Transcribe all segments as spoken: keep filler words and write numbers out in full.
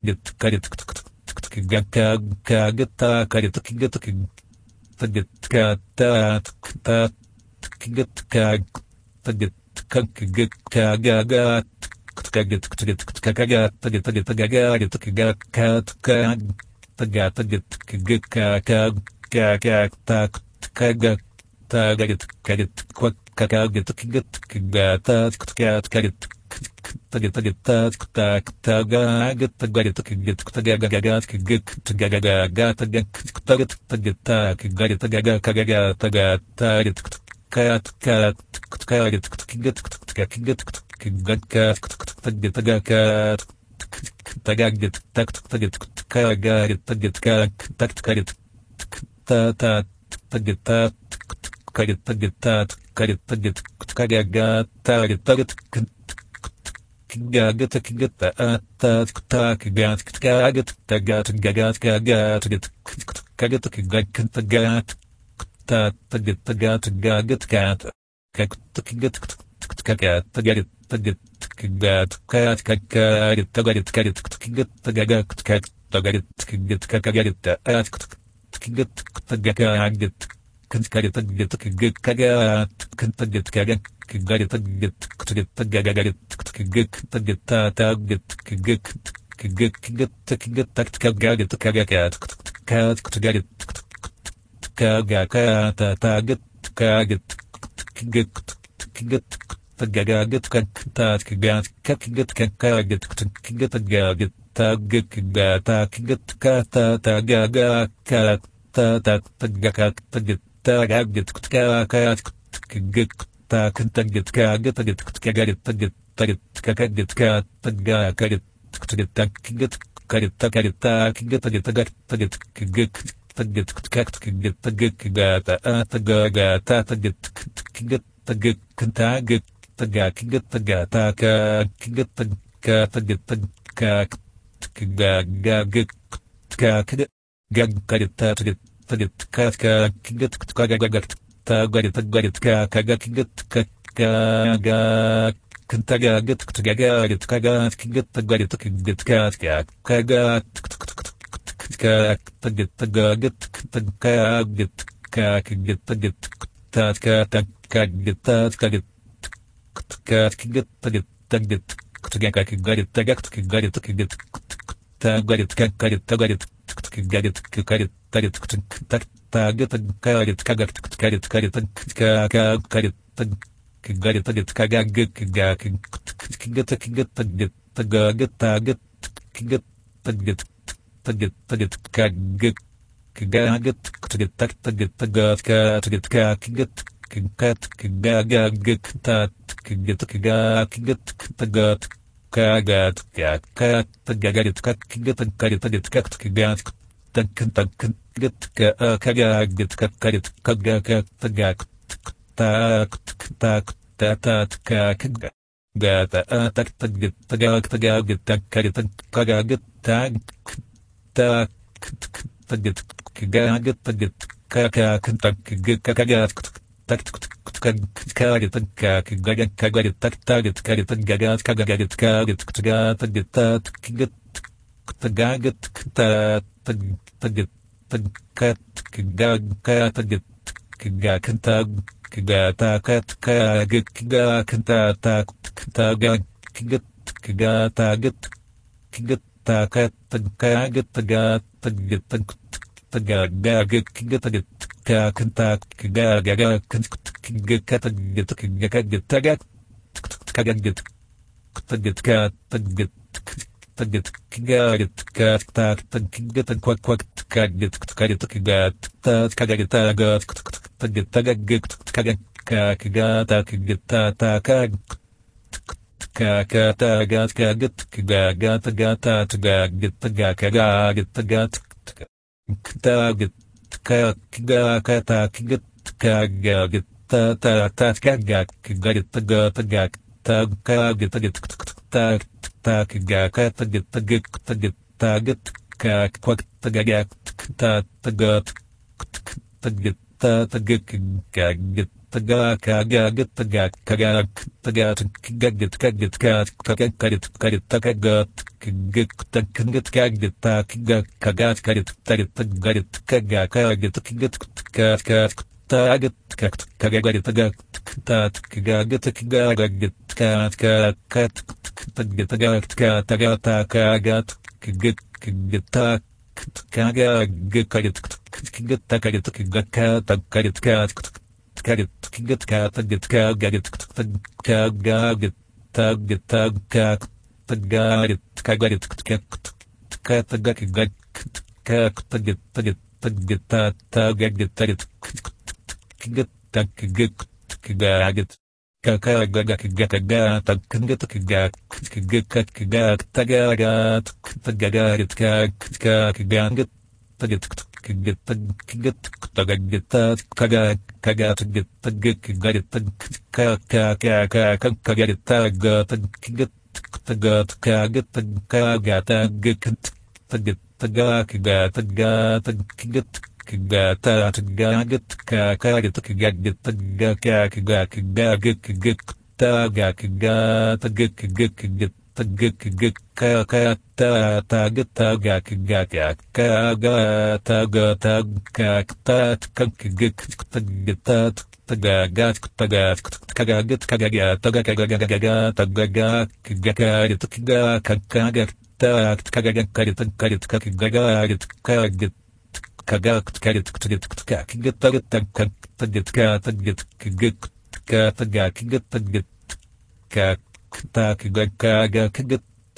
get karit gaka kagata karit get get kata ta get kag get kag get kagaga get get kagaga get get kagaga get kagaga kat kag get get kag kag ta kaga ta get get kwak kaka get get kagata kat karit get get ta ta ta ga get get get tagaga ga get tagaga ga ta get ta get ta get tagaga kagaga ta ga ta get kat kat ka get get get get get ta get tagaga ka ta ga get ta ta get ka ga get ta get ka ta ta get ta ta ta get ta ka get ta get ta ka get ta get kagaga ta get ta get gagat gagat ta ta gagat gagat gagat gagat gagat gagat gagat gagat gagat ta ta gagat gagat gagat gat gagat gagat gagat gagat gagat gagat gagat gagat gagat gagat gagat gagat gagat gagat gagat كنت قاعد تقول كذا كنت قاعد كذا قاعد تقول قاعد قاعد تقول تا تا قاعد قاعد قاعد قاعد تقول قاعد تقول قاعد قاعد قاعد قاعد قاعد تا تا قاعد قاعد قاعد قاعد قاعد كنت قاعد قاعد قاعد قاعد قاعد تا قاعد تا قاعد تا تا قاعد قاعد تا تا قاعد قاعد ta ga get ka ka get ta kan ta get ka get ta get ka ga get ta get ta get ka ka get ka ta ga ka get ta get ta get ka get ta get ta get ta get ta get ta get get ta get ka get ta get ga ta ta ga ga ta ta get get ta get kan ta get ta ga get ta ga ta ka get ta ka ta get ta ka ga ga get ka ka ga ka get ta get Тагет каска кигет кагагагат тагарит тагарит кагагагет кага кантагагет кагагарит кагат кигет тагарит кигет каска кагат тагет тагагет тагагет кагет тагет таска тагет таскагет кагет тагет тагет кагагагет тагат кагит кигет тагарит кагарит тагарит гадит карит тарит так тагет карит кагат карит карит ка карит гадит тарит кагаг кага кигет кигет тагет тагет тагет кигет тагет тагет тагет кагет кагагет тагет так тагет тагат ка тагет ка кигет кигет кагагет та кигет кага кигет тагат кагат как тагарит как кигет карит тагет как кагат так так гет кага гет как карит кага как тага так так та та как га та так так гет тага тага гет так карит кага гет так так тагет кага гет тагет кага так кага так как карит как гага кагарит так тагет карит гага кага гет карит кага тагет так гет тагет та тагет тагет кага кага тагет кага канта кага та кат кага кага канта та тага кигет кага тагет кигет та кат тагет тага тагет тага гага кигет тагет ка канта кага гага кага катагет кага кагет тага кага гет тагет ка тагет тагет кагарит как так тагет как как кагет кагет кагет та кагет тагет тагет тагет кагет кага так кагет та та как как тагет кагет кага тага та тагет тага кага гет тагет тагет кага ката кагет кага гет та та та кага кагет тага тага та кагет тагет так так га тагет тагет тагет тагет как как тагет та тагет тагет та тагет кагет taga kaga git taga kaga taga git kagit kat kaga karit karit taga git git kagit ta kaga kaga karit tarit garit kaga kagit git kat kat tagit kat kaga garit taga tat kaga git kaga git kat kat kat taga taga taga ta kaga git git ta kaga git karit git ta karit kaga kat karit kat karit git kat git kaga git kaga git ta git ta kaga tagarit kagarit kat taga kaga kat git git git ta ta git tarit git ta git kaga git kaga gaga kaga kaga ta git kaga git kaga taga gat taga git kaga kaga git git git git taga git kaga kaga git git garit kaga kaga kaga git taga git taga kaga git kaga ta git taga taga kaga taga git kaga ta taga git kaga git kaga git taga kaga kaga git git taga kaga taga git git taga git kaga ta ta git taga kaga kaga taga taga ta kaga git taga ta taga gat taga kaga git kaga taga kaga kaga taga kaga git kaga kaga ta kaga karit karit kaga git kaga git kaga karit karit kaga git taga taga taga git git kaga taga git git kaga ta kaga kaga kaga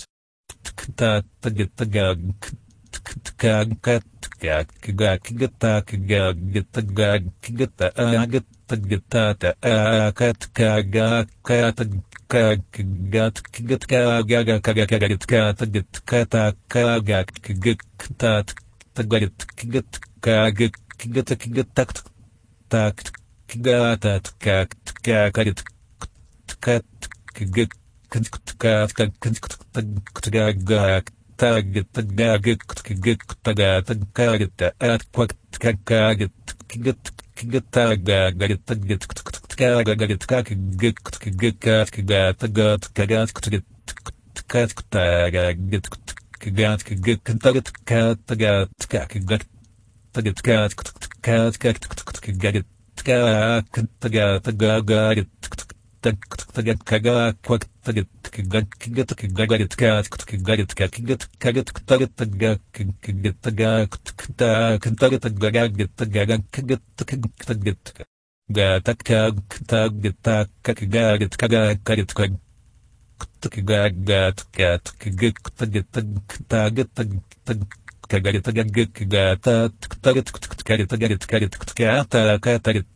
ta taga taga kaga kaga kaga kaga ta kaga git taga git ta git taga ta ta kat kaga kat kaga git kaga kaga kaga git kat git kata kaga git ta taga git git kaga git git tak tak kaga ta kaga kaga git kat git kat kaga target target git taga target at quack kaga git git git taga garit target kaga garit kaga git git kaga taga kaga git kat taga git kaga git target kaga kaga git target kat kat kaga git kaga taga taga garit taga kaga quack target git git kaga garit kat garit kaga kaga target taga git taga ta target taga git taga kaga kaga git ga takka ta git ta kaga git kaga garit kaga kaga gat kat kaga git ta git kaga git taga git kaga ta target kaga garit karit kaga ta kaga target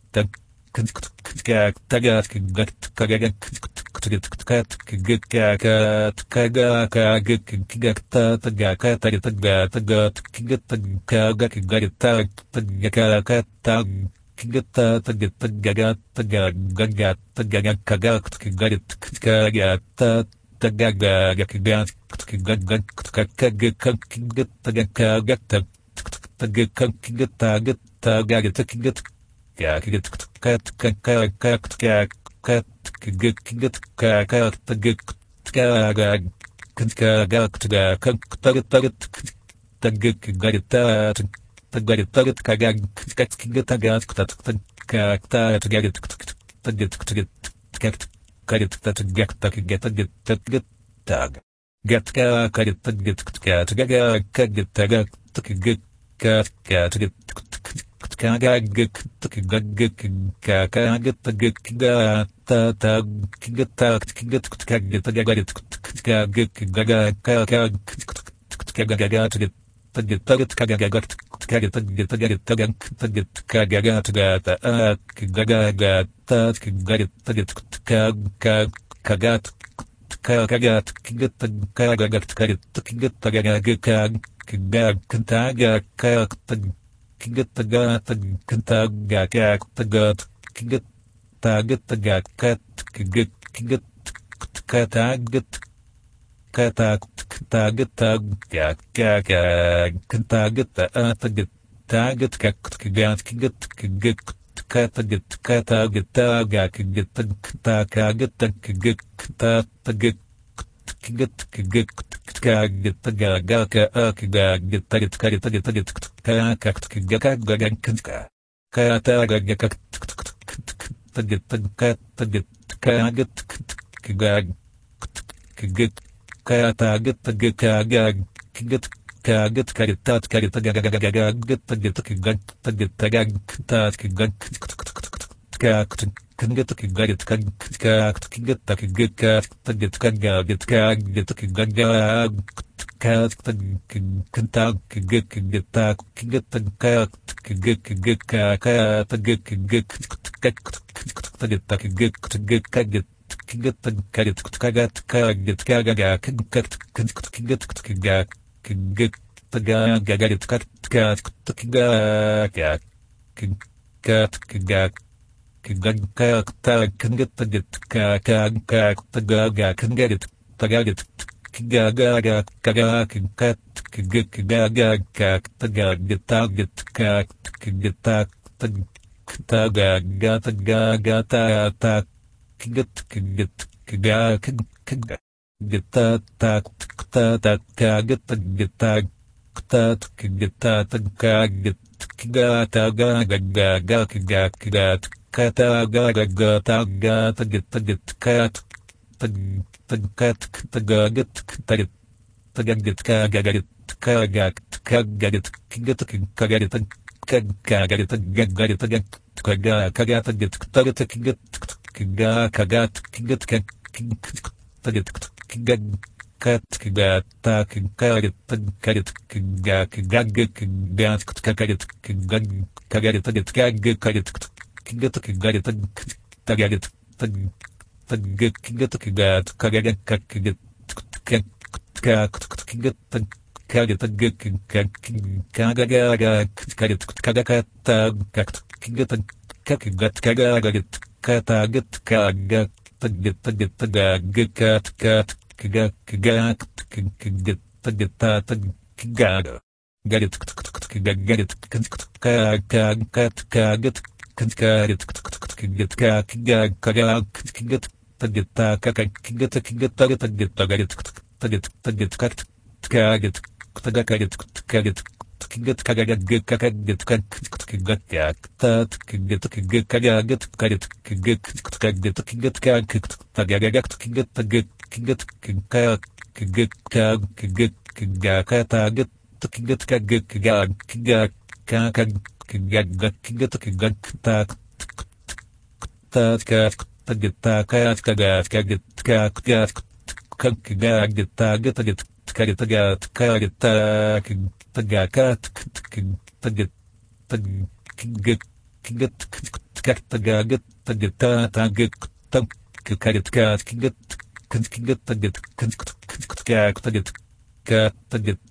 kaga taga kaga kaga git kat kaga kaga kaga kaga kaga ta taga kaga target taga taga kaga kaga kaga git ta taga kaga ta kaga ta taga taga taga gaga taga kaga kaga git kaga ta taga kaga kaga kaga kaga kaga taga kaga taga kaga taga taga git kaga kaga git kat kaga kaga kaga kat kaga kaga kaga taga kaga kaga taga kaga taga taga kaga ta taga taga kaga kaga taga kaga ta taga git taga taga kaga taga taga taga taga taga git kaga kaga taga taga kaga taga taga kaga taga kaga git kaga kaga kaga taga kaga ta ta kaga ta kaga kaga taga garit kaga kaga kaga kaga kaga taga taga taga kaga kaga kaga taga taga taga taga kaga taga ta kaga kaga ta kaga taga kaga kaga kaga kaga kaga kaga kaga taga taga kaga kaga kaga taga kaga taga taga kaga taga kaga taga taga kat kaga kaga kata git kata taga taga kaga kata git ta git ta git kaga kaga kaga kata git kata gita ga gita kata ka gita gita kata git git git ka gita ga ga ka ga gita git ka gita gita git ka ka ga ka ga ga ka ka ta ga ga ka ta git ka ta git ka git ga git ka ta git ga ka ga git ka git ka git ta ka git ga ga ga ga git ta git ka ga ta git ta ga ta ka ga ka kan git ka ga git ka ka git ta ka git ka ta git ka ga git ka git ka ga ga ka ta kan ta ka git ka git ta ka git ta ka ka git ka git ka ka ta git ka git ka ta git ta ka git ka git ka git git ka git ka ga ka git ka ga ga ka git ka ga git ta ga ga ga git ka ka ta ga ga ka ka ga ka ga ka ta kan git ta git ka ka ka ta ga ga kan ga git ta ga git ga ga ga ka ga ka ka git ka ga ga ka ta ga git ta git ka ka git ta ta ga ga ta ga ga ta ta git ka git ka ga ka ga git ta ta ta ta ka git ta git ta ta ka git ta ta ka git ga ta ga ga ga ga ka ga ka ga ka ta ga ga ga ta ga ta git ta git ka ta ta ka ta ga git ta git ta ga git ka ga ga git ka ga ka ga git git ka ga git ka ga ga git ga ga git ga ka ga ka ga ta git ta git ka git ka ga ka ga git ka ta git ka ka ga ta ka ga git ta ka git ka ga ka ga git ka ga ka ga git ka ga ka ga ta git ka ga ka git ka git ka ga ta ta ga git ta ta git ka git ka ga ka ga ka ka git ka ka ka git ta ka git ta git ka ka ga ga ga ka git ka ga ka ta ka ka git ka ka ga ka ga ga git ka ta git ka ga ta git ta git ta ga git ka ka ka ga ka ga ka git ta git ta ta ga ga ga git ka ga ga git ka ka ka ka ka git ka ka git ka git ka ka ga ka ga ka git ta git ta ka ka git ka git ta git ta git ta ga git ta git ta git ka ka git ta ga ka git ka git git ka ga ga git ka ka git ka ka ga ka ta ka git ka git ka ga git ka git ka git ka git ka git ka ta ga ga ka git ta git ka git ka ka git ka ka git ka ga ka ta git ka git ka git ka ga ka ga ka ka ka ga ga ka git ka ga ta ta ka ta git ta ka ka ga ka git ka ka ka ga git ta git ta git ka git ga ka git ta ka ta ga ka ta git ta git ka git ka ta ga git ta git ta ta git ta ka git ka ka git ka git ta git ka ka ta git ka ta git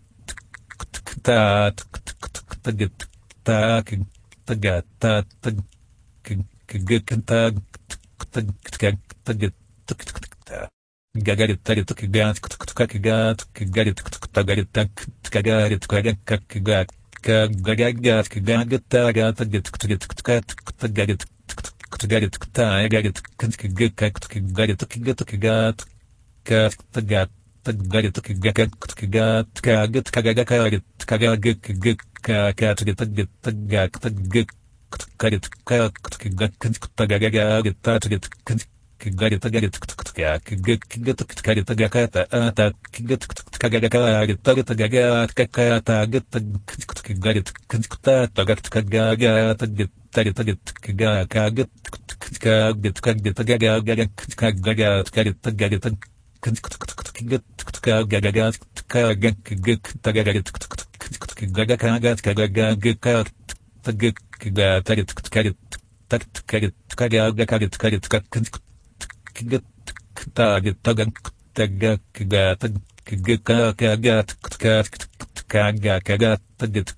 ta ta git ta ta ga ta ta ka git ka ta ta ta git ta Гагарит, тарит, кагат, кагат, кагарит, тагарит, так, кагарит, кагат, как кагат, кагагат, кагат, тагат, гет, кагет, кагат, тагарит, кагарит, тагарит, кагат, как кагарит, кагат, кагат, как тагат, тагарит, кагат, кагат, кагат, кагагат, кагагат, кагат, кагат, гет, тагат, тагат, кагат, как кагат, тагагат, тагат, Кигарит, гарит, ктка, кигит, кигит, ктарит, гаката, ата, кигит, ктагагарит, тарит, гагат, каката, гит, кигарит, ктка, тагат, кагага, тагит, тарит, гит, кига, кагит, ктка, гит, кагит, гага, гага, кагага, ткарит, гарит, кигит, ктка, гагага, ткага, кигит, тагарит, кигага, кагат, кагага, гика, тагит, кига, тарит, ткарит, так, ткарит, кагага, карит, карит, как Кигат, тагит, таган, тага, кигат, кига, кагат, ктка, ктага, кагат, тагит,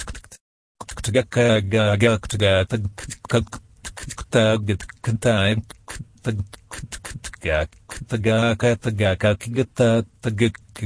ктга, кага, ктга, тагит, кантаем, ктга, ктага, катага, кигата, тагит,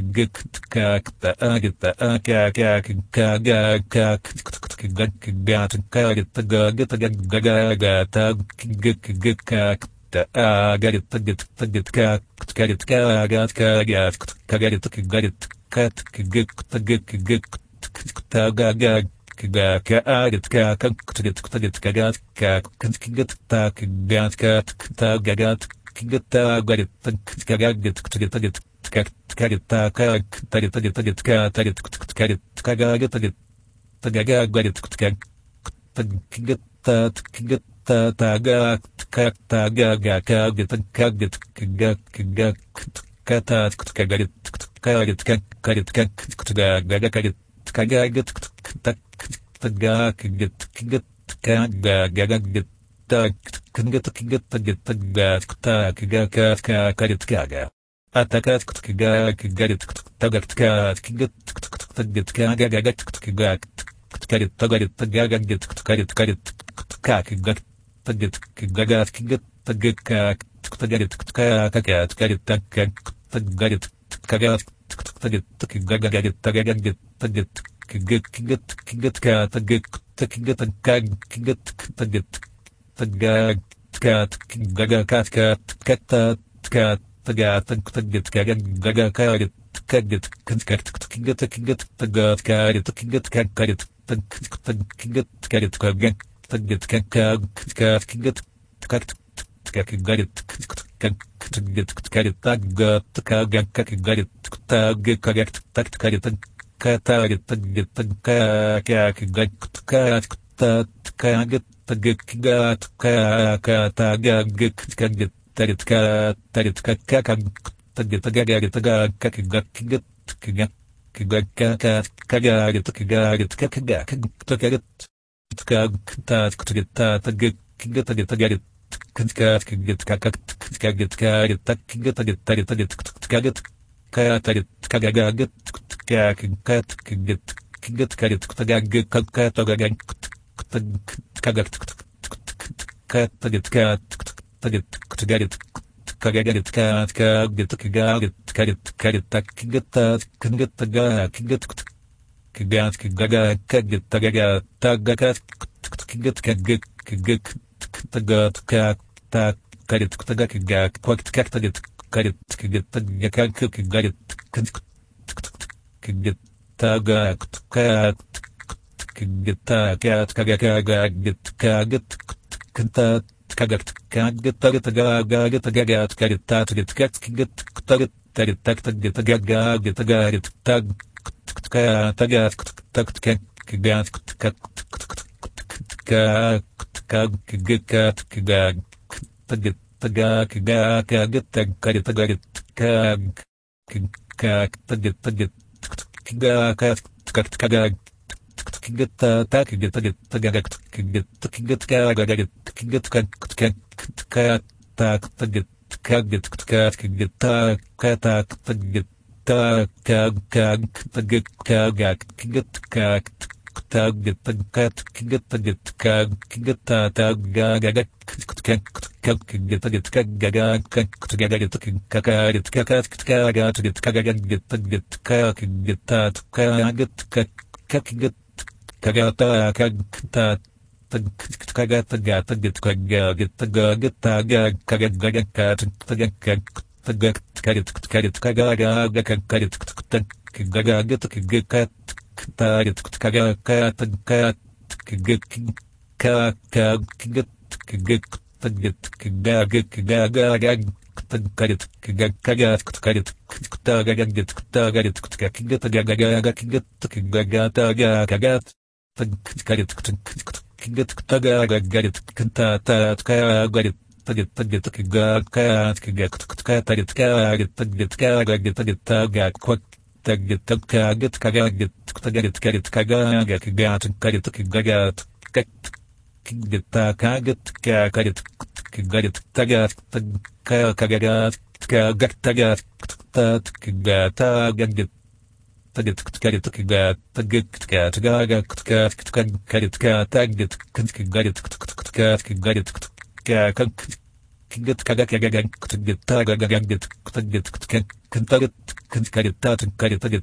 kinget kagak kagak kinget tagag kinget kinget kintaget kinkarita kinkarita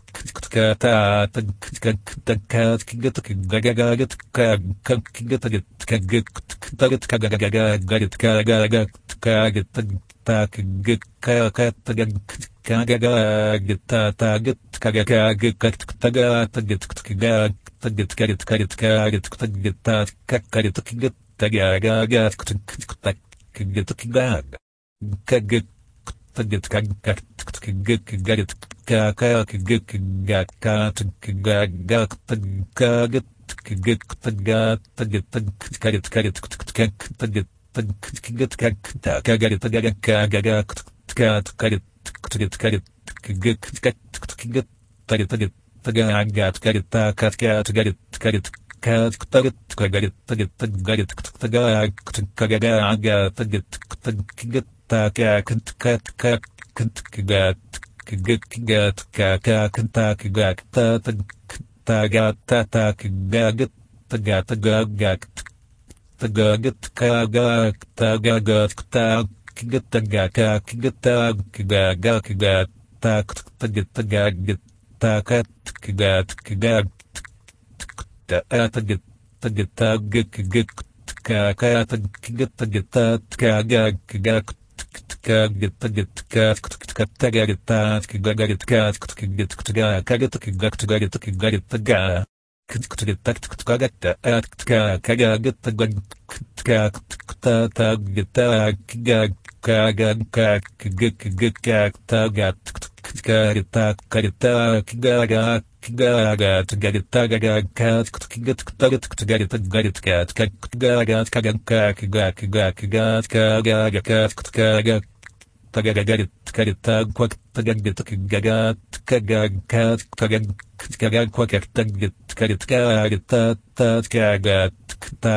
kata kinkat kinget kagagaget kag kinget kagag kintaget kagagaget kagagaget kagit tak git kagat tagag kagagaget taget kagagaget tagat taget kagag taget karit karit karit taget kakarit kinget tagagaget tak kinget kagag kagit taget kagag kinget kagarit kakak kinget kagag kagag taget kinget tagat taget karit karit taget kinget kag kagarit tagag kagag kat karit karit karit kinget kinget tarit tarit tagagat karit takat kat garit karit kat tarit kagarit tarit tagarit tagag kagaga tarit kinget taka kint kat kat kint kagat kinget kinget kaka kinta kagag ta tagat ta ta kagagat tagat tagag tagaget kagag tagagat ta kinget tagaga kinget tag kagaga kagat tak taget tagaget takat kagat kagag ta taget taget taget kagag kaka kinget taget kagag kagag kaget taget kat tagaget ta kagaget kat kinget tagaga kaget kagag tagaget kagaget taga kinget tak kagat ta kagaget tagag ta taget ta kagag kagag kag kagag kagag tagat karita karita kigaga kigaga tagarit tagaga kat kinget taget tagarit tagarit kat kigaga kagag kigaga kigaga kigaga kagaga kat kagaga tagagarit karita kwak tagaget kigaga kagag kat kagag kagag kwak tagaget karit karita ta kagaga ta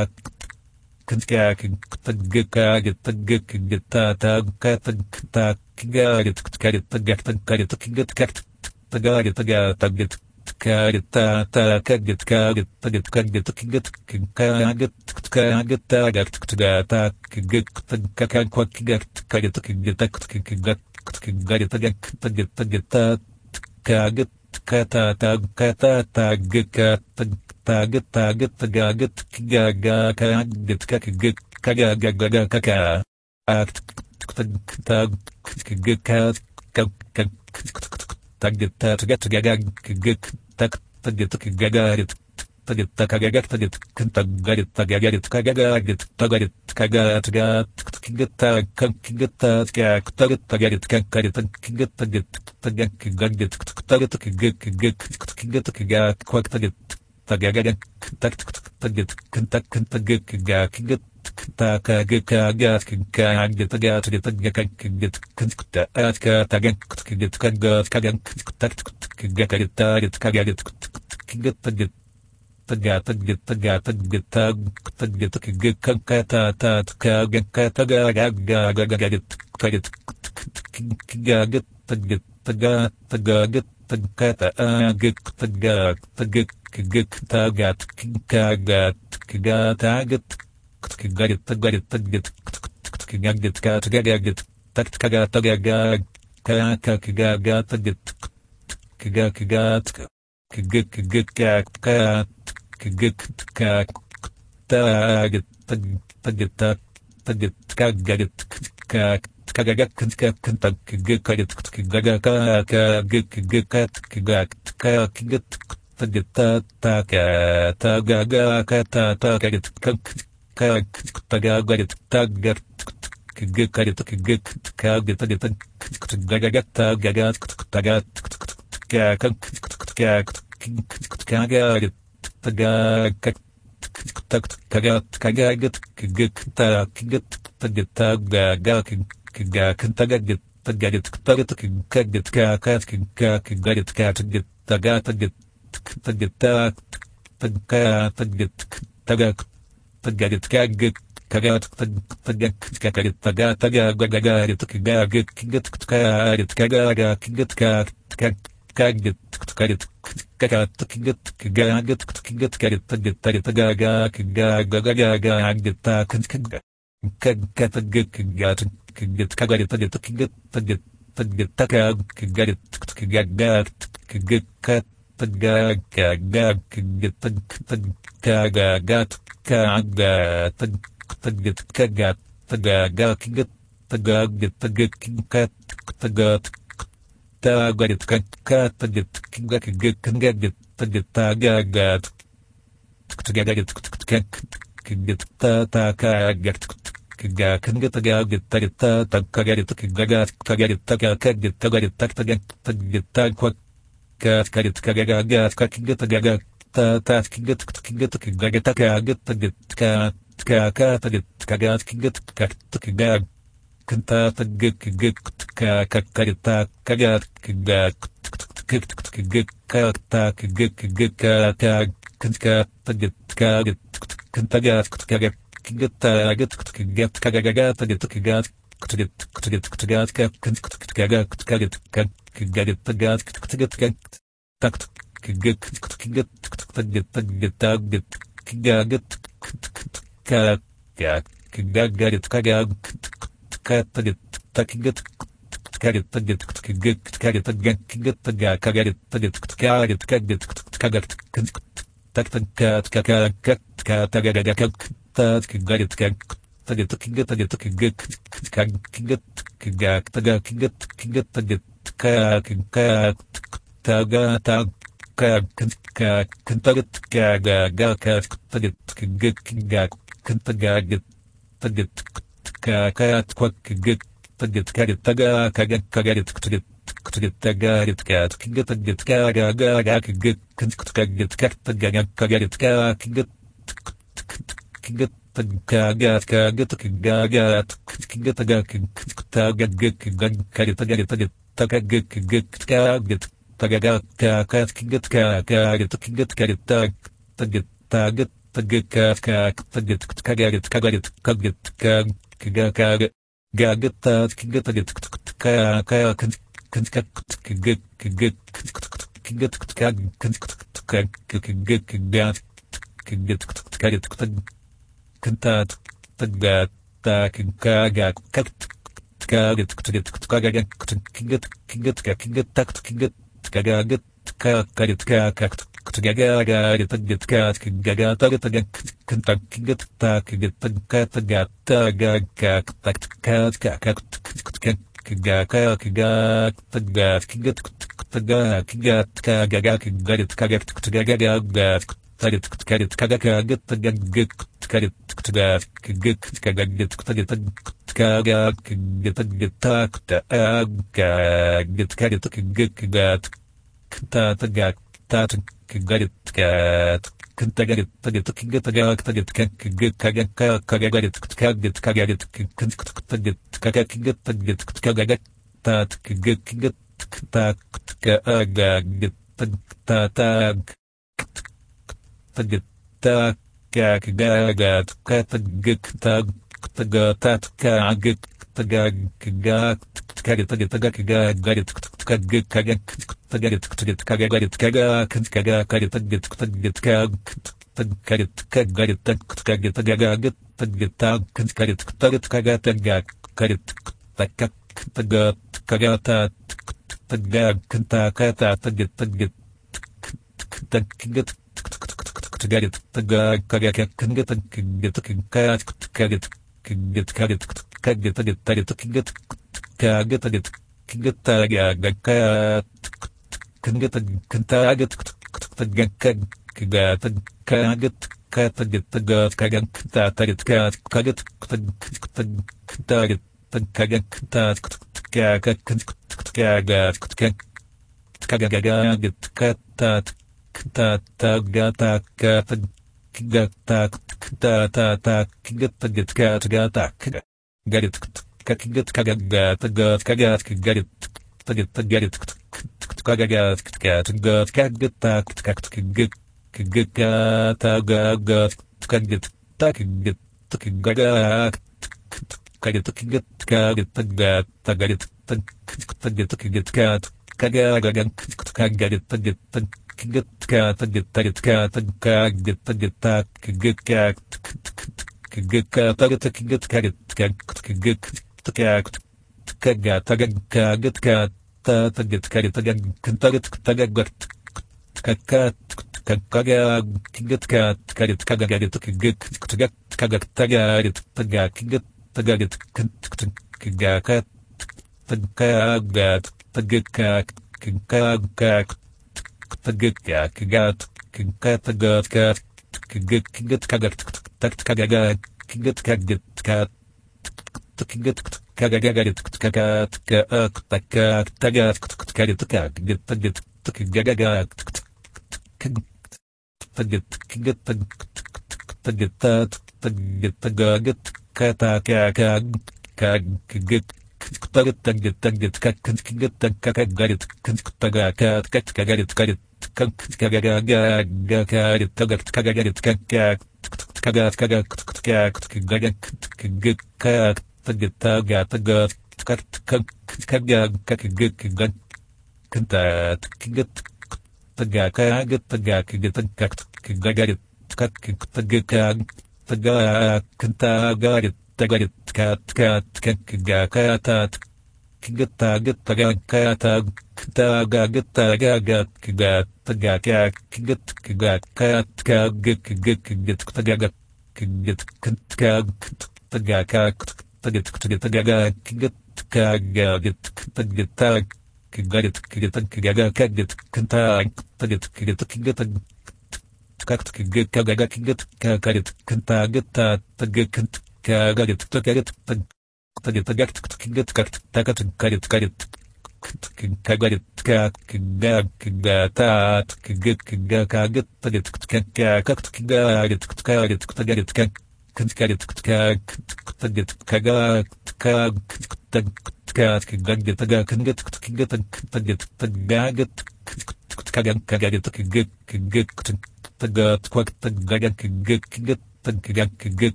kintka kintka kintka kinta ta kata ta kigarit karit tagak tagarit kinget kat tagarit taga taget karit ta ta kaget kaget taget kaget kinget kinkaget kaget tagak taga ta kiget tagak kwak kiget karit kinget kinget kingarit tagak taget taget ta kaget kata ta kata taget kat taget taget tagaget kigaga kaget kaget kagaga gaga kaka akt tag kiget kat kag taget taget tagaga kiget tak taget kigagarit taget tagaga taget kintagarit tagagarit kagagarit tagarit kagagat gat kiget tag kiget tag taget tagarit kagarit kiget taget tagag kigaget taget kiget kiget kiget kigat kwak taget tagaga tak taget kintak kintaget kiga kiget ta kagag kagat kagaget tagat taget kiget kinta at ka tagag kiget kagat kagag tak kagarit taget kagarit kiget taget tagat taget tagat taget tag taget kiget kagata ta kagag tagaga gagarit taget kigaget taget tagat tagaget tagata agak tagag tagag kagag tagat kagagat kagatagat kagarit tagarit taget kagaget kagagat tak kagat tagaga kaka kagaga taget kagag kagat kagag kagag kag kagag kag taget taget taget kagarit kag kagagak kagag kagag kagag kagag kagag kagag kagag kagag taget ta ta ka tagaga kata tagaget kag kag tagagarit tagat kagag karit kagag kagag taget tagagat tagagat tagat kag kag kagarit tagag tak kagat kagagat kagag ta kagag taget tagaga kiga kintagaget tagaget taget kagaget kakat kiga kigarit kataget tagat taget taget ta taga taget tagak tagaget kagag kagat taget kagarit taga taga gagarit kigaget kiget kagarit kagaga kiget kag kaget karit kagat kiget kagaget kiget karit taget taget tagaga kiga gagaga agita kinkaga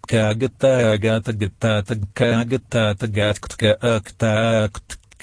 kagata gata gata kagata gata gata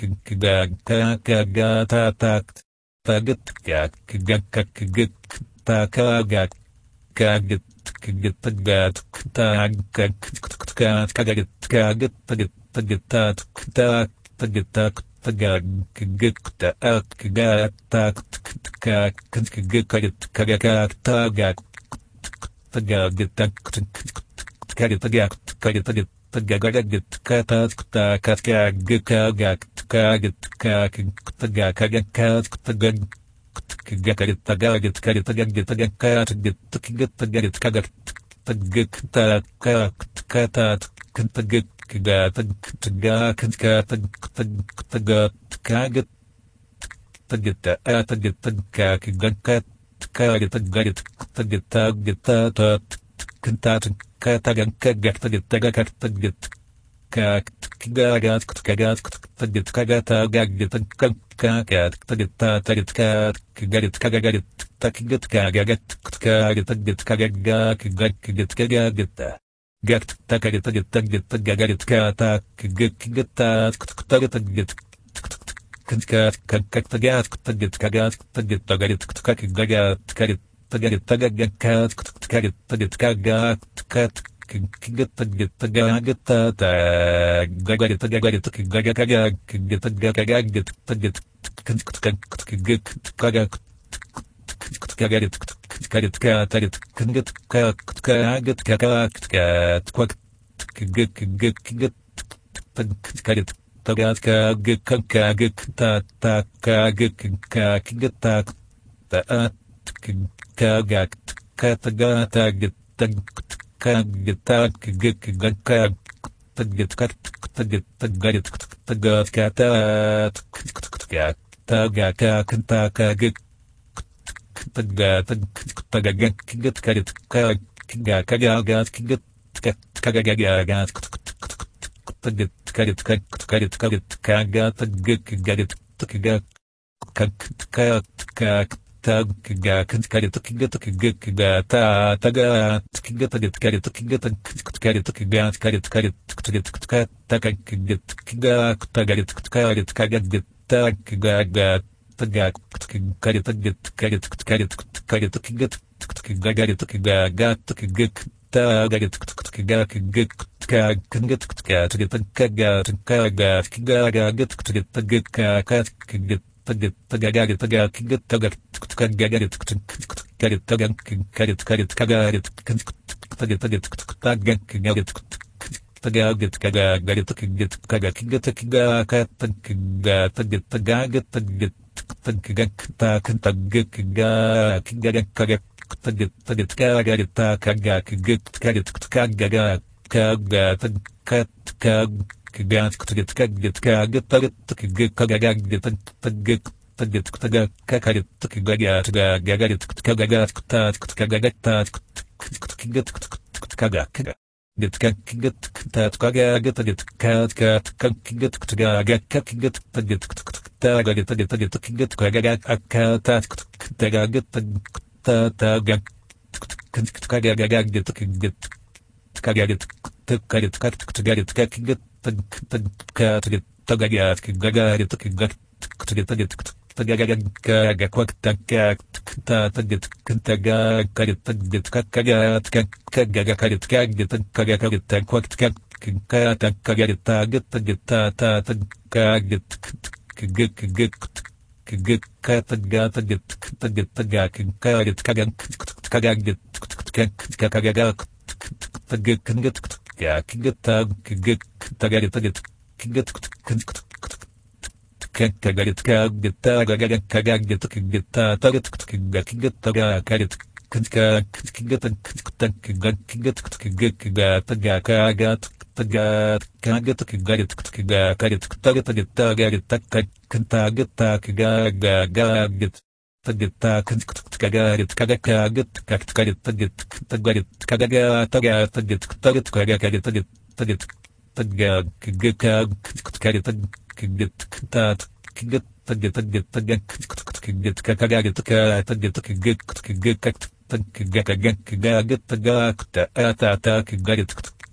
gata gata takt tagat gak gak gak takagat kagat gata gat tag kagat kagat kagat tagat tagat tak tagat tagag gigta ak gat tak kak kagat kagat tagag tagag tak kagat tagag kagat tagag tagag kata kata kata kagat kagat kak tagag kagat tagag kagat tagag kagat tagag tagag kat git tagag kagat tagag tak kata tagag kagat tagag kagat tagag kagat tagag tagag tagag kagat kagat tagag tagag tagag Kentat katagan kagat tagat tagak tagat kak gagat kagat tagat kagat gagat kagat tagat tagat kat gagat kagagat tagat kagagat kagat tagat kagagat kagat kagagat gat tagagat tagat tagat tagagat kata kagat tagat tagat kentat kak tagat tagat kagat tagat tagagat kagagat kagat tagad tagad kat tagad tagad kagat kat kigat tagad tagad tagad tagad tagad tagad tagad tagad tagad tagad tagad tagad tagad tagad kangat kak kagat kagat kat kwak kigat kigat kigat tagad tagad kagak kagak ta ta kagak kagat ta ta kagak katagat tagag kagat tagag kagat tagag tagag tagag tagag kata tagag kanta kagak tagag tagag kagat kagat kagat kagagat kagat kagagat tagag kagat kagat kagat kagat tagag kagat kagat kagat tag ga kan kare to kinga to kinga ga ta ta ga kinga ta kare to kinga ta kare to kinga kare to kare to kare ta ka kinga kinga ta ga to kare to kare ta ga ga ta ga kare to kare to kare to kare to kinga kinga kare to kinga ga to kinga ta ga to kinga kinga ka kinga ka to ka ga ka ga kinga ga ga to ta ga ka kinga tagad tagad tagad kinga tagad tagad tagad tagad tagad tagad tagad tagad tagad tagad tagad tagad tagad tagad tagad kinga kinga ka kinga tagad tagad tagad tagad tagad tagad kinga kinga tagad tagad tagad tagad tagad kinga tagad tagad tagad tagad tagad kagat kagat kagat kagat tagat kagat kagagat tagag tagag tagag kagagat kagagat kagagat kagagat kagagat kagagat kagat kagagat kagat kagat tat kagagat tagat kat kat kagat kagagat kagat tagat tagagat tagat tagat kagat kagagat akatat tagagat tagag kagagat kagat kagagat tagagat kagagat kagagat tagad tagad gagarit tagad tagad tagad tagad kwak tagad ta tagad tagad tagad tagad kagagat kagagat kagagat kagagat kwak tagad tagad tagad tagad ta ta tagad kagag kagag kagag tagad tagad tagad tagad kagagat kagag kagagat kagagat tagad kagagat ya kingat tag kingat tagarit tagarit kingat kingat kagarit kagarit tagarit kagarit kingat tagarit kingat kingat tagarit kingat kingat kingat kingat kingat tagarit tagarit kagarit kagarit kagarit tagarit tagarit tagarit kintagat tagarit tagarit kagarit kagagat kagarit tagarit tagarit kagagat tagarit tagarit tagarit kagarit tagarit tagarit tagag kagag kagarit tagarit tat kagat tagarit tagarit tagag kagarit kagarit tagarit kagag kagag kagagat kagagat tagag ta ta ta kagarit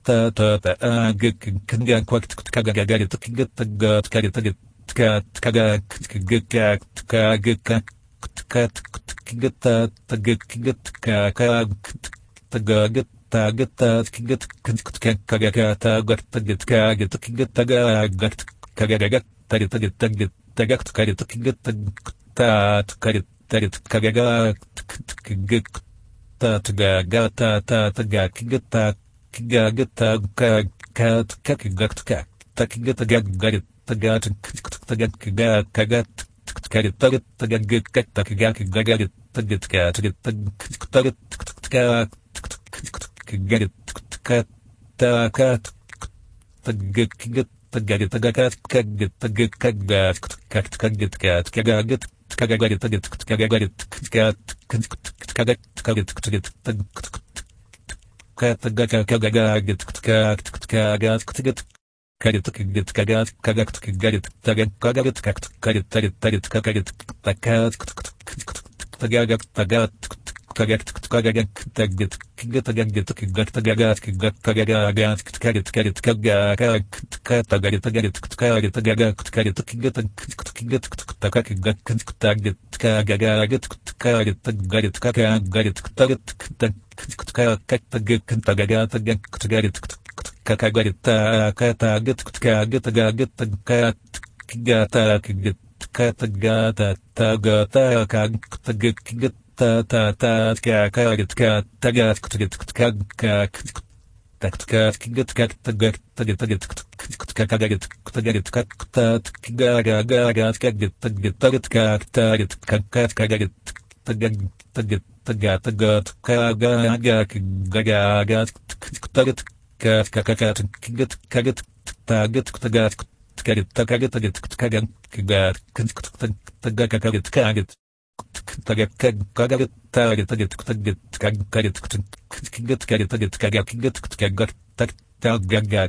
ta ta ta a g kan ga kwak ka ga ga ga ta ga ta ga ka ga ta ga ka ka ga ga ka ka ga ka ka ga ta ta ga ga ka ka ta ga ga ta ga ta ga ka ka ga ga ta ga ta ga ka ga ta ga ta ga ga ka ga ga ta ga ta ga ta ga ta ga ka ga ta ga ta ta ka ga ta ga ka ga ga ga ta ta ga ga ta ta ta ga ga ta ga ga ta ka ka ka ga ka ta ga ta ga ga ta ga ta ga ga ka ga ka ga ta ga ta ga ga ka ta ga ga ga ga ta ga ka ta ga ta ta ga ka ga ka ta ka ta ga ga ta ga ta ga ka ka ga ta ga ka ga ka ka ga ka ka ga ga ka ga ga ta ga ka ga ga ka ka ga ka ga ta ga ka ta ga ka ka ga ga ga ka ka ga ta ga Карит, кагит, кагат, кагат, кагарит, тагат, кагарит, как карит, тарит, тарит, кагарит, такат, тагагат, тагат, кагат, кагагат, тагит, кигат, тагагит, кигат, тагагат, кигат, кагагат, карит, карит, кага, кагат, тагарит, тагарит, карит, тагагат, карит, кигат, кигат, такак, кигат, тагит, кагагат, карит, тагарит, кагарит, тагит, как тагит, тагагат, тагит, как говорит, та, ката, гет, ка, гет, га, гет, ка, гата, гет, ката, гата, та, гата, ка, гет, гет, та, та, та, ка, ка, гет, ка, та, гат, гет, ка, ка, так, ка, гет, как, та, гет, та, гет, гет, как, гет, та, гет, как, та, га, га, га, га, как, гет, та, гет, та, гет, как, та, гет, как, как, ка, гет, та, гет, та, гет, та, га, та, гет, ка, га, га, га, га, га, та, гет, как как как кигат кагат тагат тагат кагат тагат тагат кагат кагат тагат кагат кагат тагат кагат тагат тагат кагат кагат кигат кагат тагат кагат кигат кагат так тагат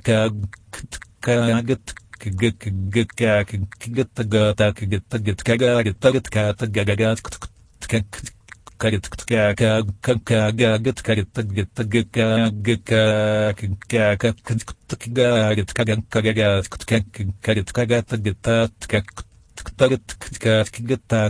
кагат кигат кигат кигат тагат кагат тагат кагат тагат кагат кагат карит ка ка ка ка га гет карит гет га ка га ка ка ка гарит ка га ка га ка карит ка га та гет та ка тарит ка гет та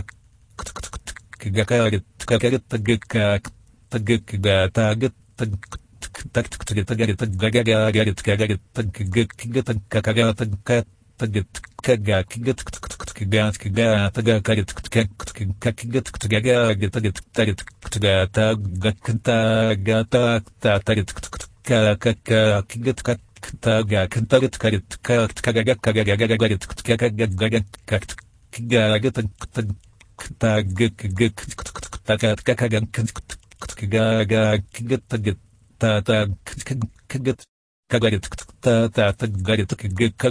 ка карит ка карит га ка та га га та гет так так так гарит га га гарит ка гарит га гет ка ка га та ка тагет кага кигет кага кага тага карит кага кигет кага гет тагет тарит кага тага канта гата та тарит кага кага кигет кага кантарит карит кага кага кага кага гарит кага кага как кага гет тага кага тага кага кага кигет тагет та та кагет как говорит, та та так говорит, как как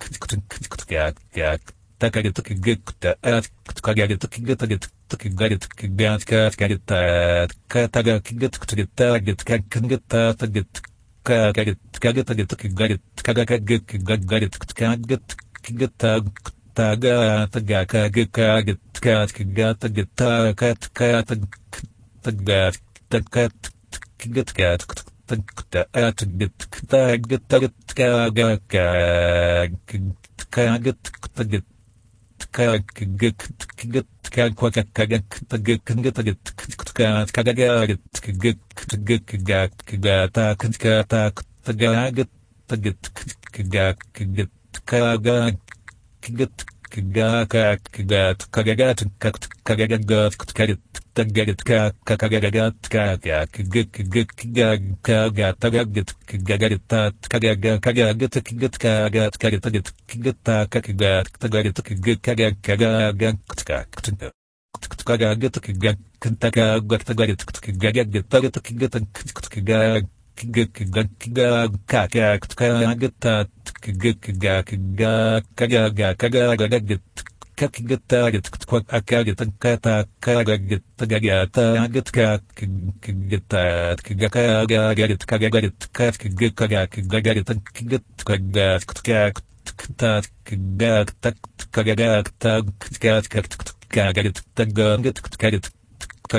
как как так говорит, как как как говорит, как говорит, так говорит, как говорит, как говорит, так так говорит, как говорит, так говорит, как говорит, так говорит, как говорит, как говорит, так говорит, как как как говорит, как говорит, как так тага тага как как как как так так как так так так как как та ат гет та гет та гет ка га ка ка гет та гет ка гет гет ка ка ка ка гет та гет гет та гет ка ка га га гет гет гет га га та ка та та га гет та гет га гет ка га гет га ка га ка га га как ка га га карит так говорит как как га га как как г г га га та говорит га говорит та ка га ка га г т г ка га карит говорит г та как га та говорит г ка га ка га га как ка га г т г та га га та говорит га га г та г т г та га г г га ка ка ка га та г га га ка га га ка га га г как гитарит, как акарит, ката, карагит, тагагата, гитка, гитат, гакага, гарит, кагарит, кафки, гикагак, гагарит, гит, кагат, как, так, гак, так, кагагак, так, как, как, кагарит, тагагит, карит,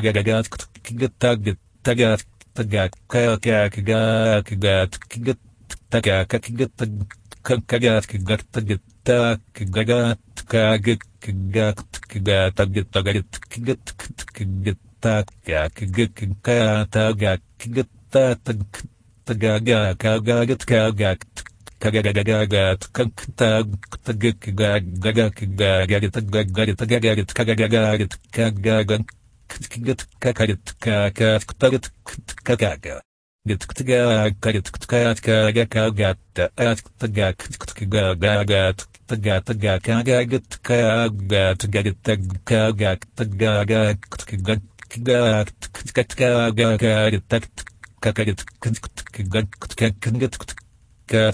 кагагат, гитагит, тагат, тагак, как, гак, гат, гит, taga kakigit kagagat kigat tagit kigagat kagit kigat kigat tagit tagarit kigit kigit taga kigit kagata kigit tag tagaga kagagat kagak kagagagagat kagtag tagit kigag gagak kigagarit tagagarit tagagarit kagagarit kagagan kigit kagarit kagat tagit kagaga Git ktiga karit ktkat kaga kagat at tagak ktga gagat taga taga kaga git kaga tagarit tag kaga taga ktga kiga ktga garit tag kakarit ktga ktga kat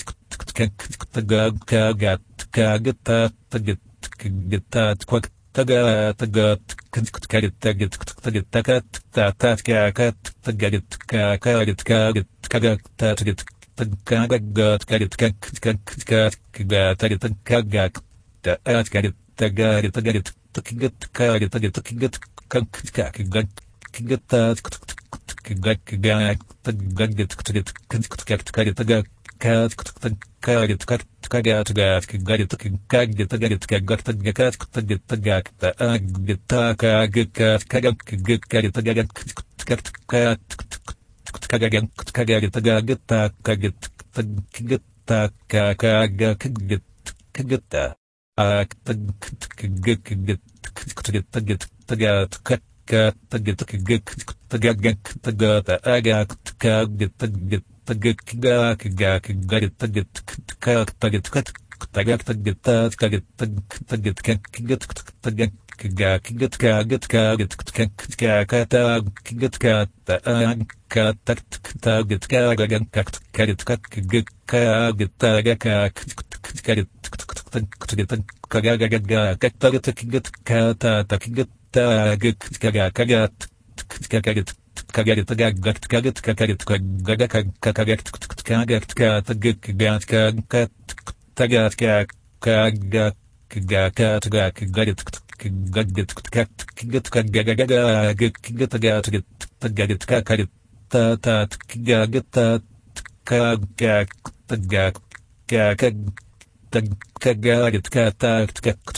ktga kaga kagat tagit kigita kwak taga taga karit tagit tagit tagat tatat kagat tagarit kagarit kagat kagat tagit tagagat karit kagat kagat tagit kagak taat karit tagarit tagarit tagit karit tagit tagit kagat kagat kagat kagat kagat tagagit tagit kagat karit tagak kat karit kat kagat gat karit kagat tagarit kagat tagat tagit tagak tagit kagat kagat kagat karit tagak kat kat kagagan kagarit tagagit kagit tagit kagaga kagit kagita ak tagit kagit kagit tagit tagat kat kat tagit kagit tagagak tagata agak kagit tagit tagit kaga kaga kagarit tagit kak tagit kat tagak tagit kagit tagit kagit tagak kaga kagit kagit kagit kakata kagit kata katak tagit kagagan kak karit kat kagit kagit tagak karit tagit kagagaga kak tagit kagit kata tagit tagak kaga kagat kagarit kagarit tagagat kagit kagarit kagaga kagagat kagagat katagit kagat kagat tagat kagat kagat kagat kagarit kagit kat kagit kagagaga kagit tagat tagarit kagarit tatat kagit tat kagak tagak kagag kagarit katak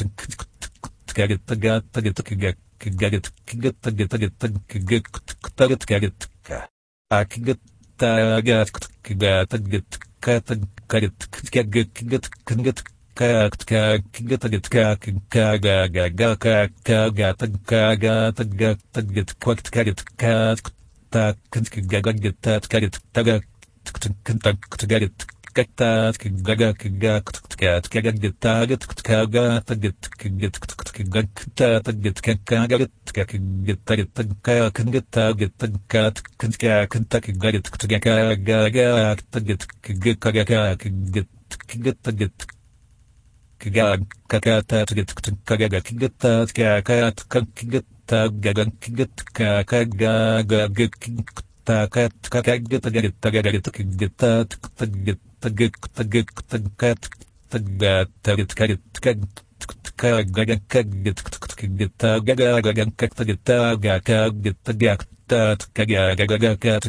kagarit tagat tagat kagak kagarit kagit tagat tagat kagit tagat kagarit ka akagit tagat kagat tagat katag karit kagit kagit kagit kag kag kagit tagat kag kagaga kag kagat kaga tagat tagat kwak karit kag tak kagagit tat karit tagak kagak tagarit kagtat kagaga kagak kagat kagagit tagat kaga tagat kagit kagak tagat kagarit kagit tagat kagak kagit tagat tagat kagak kagarit kagaga tagat kagit kagaga kagit kagit tagat kagag kagata tagat kagaga kagit kagat kagit tagagan kagit kagaga tagat kagit tagarit tagarit kagit tagat tagak tagak tagat tagat tagat karit kagit kagagan kagit kagit tagagagan kagit tagak kagit tagak tat kagagaga kat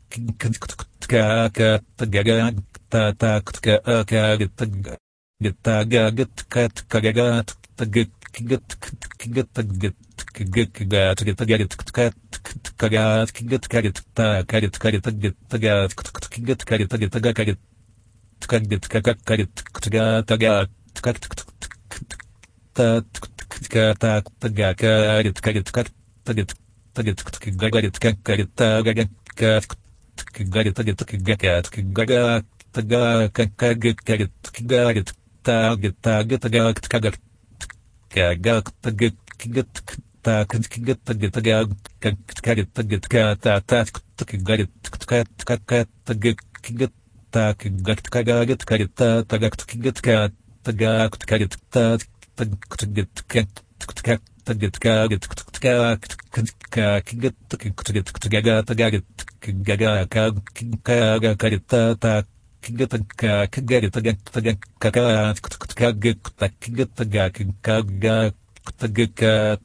kagat tagagan tatak kagit tagak tagagit kat kagagat tagak kagit kagit tagat kagit kagat tagarit kat kagat kagit karit tagarit karit tagat tagat kagit karit tagat tagarit kagit kagak karit tagat tagat kat tat katak tagak karit karit kat tagat tagat kagarit kagarit tagagan kat kagarit tagat kagagat kagagat tagak kagit karit kagarit tagat tagat tagak kagak kagak tagak kagit tagat kagit tagat tagak karit tagat kata tat kagarit kat kat tagak kagit tagak kagagat karit tagak kagit kat tagak karit tat tagat kat kat tagat kagit kagak kagit tagat tagaga tagarit kagaga kagaga karit tat kagit kagarit tagak tagak kagak kagit kagit tagak kagak tagak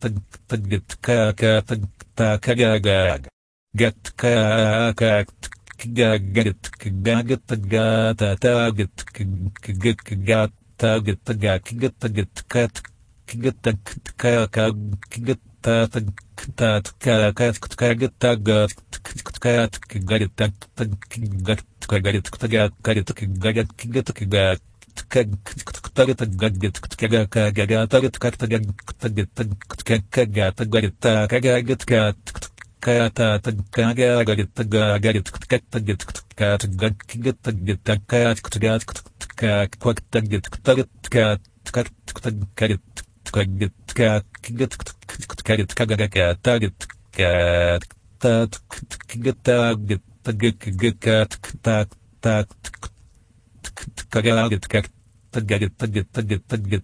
tagat kagak tagaga gat kagak Kagarit Kagagat Gata Target Kagat Target Tagat Kigat Kat Kigat Kaka Kigat Tat Karakat Kagat Tagat Kat Kagarit Kigat Kagarit Tagat Karit Kigat Kigat Kigat Target Gadget Kagaka Target Katagat Kagagat Garita Kagagat Kat Kata Kagarit Tagarit Kataget Kat Gagat Kat Kat Kat Quacktaget Target Kat Kat Karit Kaget Kat Kigat Karit Kagaga Target Kat Tat Kigat Target Tagak Kat Tak Tak Kagarit Kat Tagarit Taget Taget Taget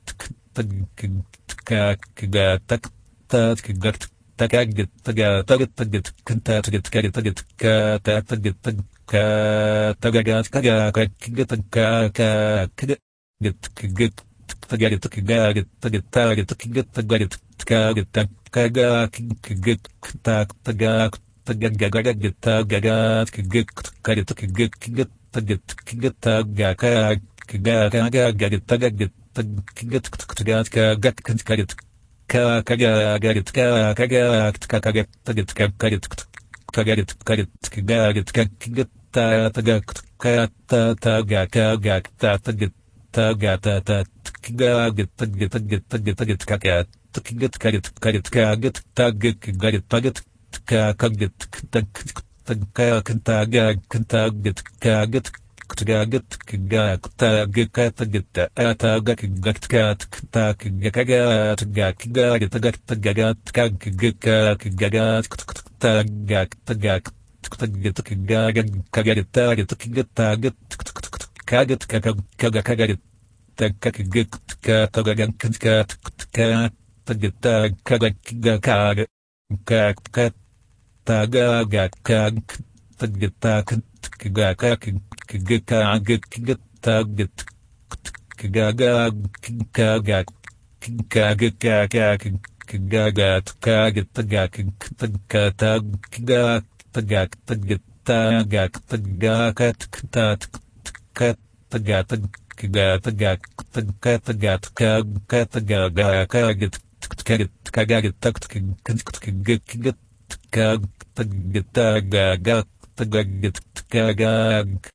Taget Kagatak Tat Kigat Tagaget Tagat Taget Taget Kanta Taget Karit Taget Kata Taget Tagagat Kagaga Kigat Kaka Kigat Kigat Tagarit Kagarit Taget Taget Kigat Tagarit Kaget Kaga Kigat Tak Tagak Tagagagat Tagagat Kigat Karit Kigat Kigat Taget Kigat Tagaka Kagaga Garit Tagaget Kigat Tagat Kagak Karit Kagarit Kagagat Kagagat Taget Kagarit Kagarit Karit Kagarit Kigat Tagak Kata Tagak Kagak Taget Tagata Kagaget Taget Taget Taget Taget Kagat Kigat Karit Karit Kagat Tagak Garit Taget Kagaget Tagak Tagak Tagaget Kagat Kagaget Kagak Tagak Taget Atagak Gat Tak Gagat Gak Gagat Tagak Tagagat Kagagat Kagagat Tagak Tagak Taget Kagagat Kagarit Taget Kigat Taget Kagat Kagak Kagarit Tagak Tagagan Kat Kat Taget Kagak Kagak Kak Tagak Kag Taget Taget Kagak Kagak Kigat Taget Kagak Kagak Kagak Kagak Kagagat Kagat Tagak Tagak Kagak Tagak Taget Tagak Tagakat Kat Kat Tagat Kagat Tagak Tagat Tagat Kag Tagaga Kagat Kagat Kagagat Tagat Kigat Kag Taget Tagak Tagaget Kagak